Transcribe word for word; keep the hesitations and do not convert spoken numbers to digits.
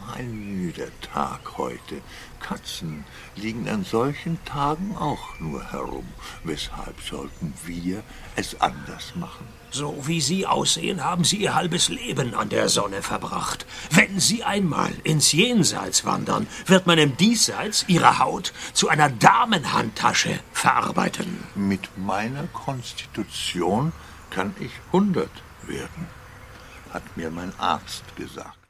ein müder Tag heute. Katzen liegen an solchen Tagen auch nur herum. Weshalb sollten wir es anders machen? So wie Sie aussehen, haben Sie Ihr halbes Leben an der Sonne verbracht. Wenn Sie einmal ins Jenseits wandern, wird man im Diesseits Ihre Haut zu einer Damenhandtasche verarbeiten. Mit meiner Konstitution kann ich hundert werden, hat mir mein Arzt gesagt.